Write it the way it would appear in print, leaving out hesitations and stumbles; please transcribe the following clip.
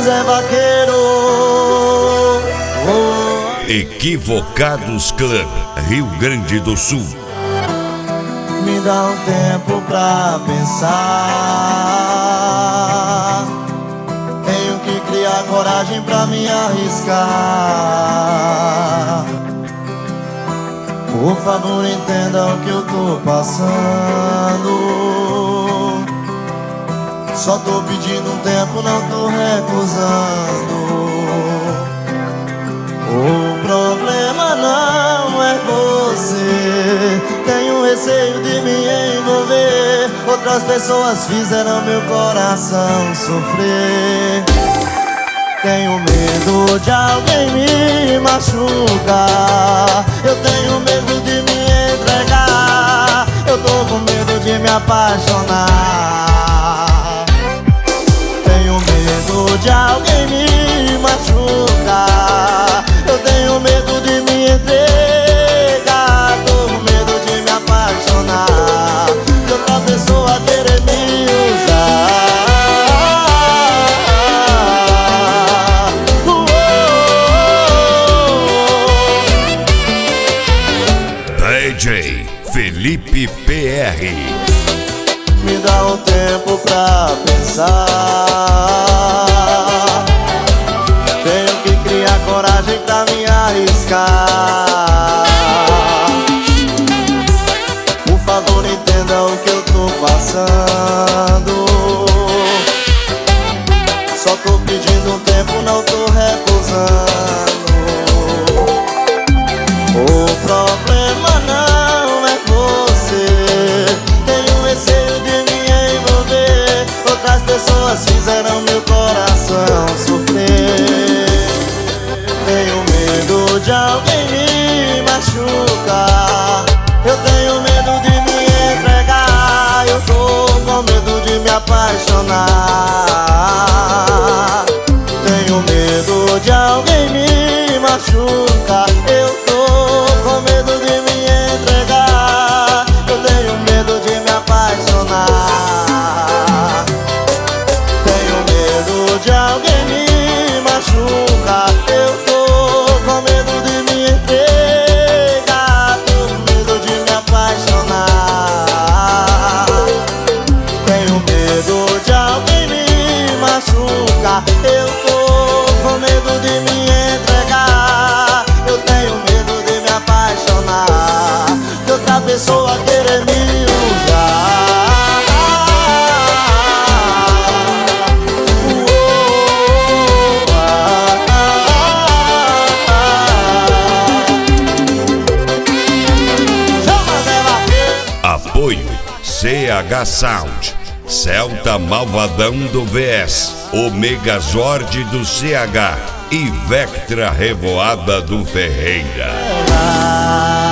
Zé Vaqueiro. Equivocados Club, Rio Grande do Sul. Me dá um tempo pra pensar. Tenho que criar coragem pra me arriscar. Por favor, entenda o que eu tô passando. Só tô pedindo um tempo, não tô recusando. O problema não é você. Tenho receio de me envolver. Outras pessoas fizeram meu coração sofrer. Tenho medo de alguém me machucar. Eu tenho medo de me entregar. Eu tô com medo de me apaixonar. Tenho medo de alguém me machucar. Eu tenho medo de me entregar. Tô com medo de me apaixonar. De outra pessoa querer me usar. DJ Felipe PR. Me dá um tempo pra pensar. Tenho que criar coragem pra me arriscar. Por favor, entenda o que eu tô passando. Só tô pedindo um tempo, não tô recusando. O problema não é você. Tenho receio de me envolver. Outras pessoas fizeram meu coração sofrer. Tenho medo de alguém me machucar. Eu tenho medo de me entregar. Eu tô com medo de me apaixonar. Tenho medo de alguém me machucar. Eu tô com medo de me entregar. Eu tenho medo de me apaixonar. Tenho medo de alguém me machucar. Eu tô com medo de me entregar. Tô com medo de me apaixonar. Tenho medo de alguém me machucar. Eu tô com medo de me entregar. Eu tenho medo de me apaixonar. De outra pessoa querer me usar. Apoio CH Sound, Celta Malvadão do VS, Omega Zord do CH e Vectra Revoada do Ferreira.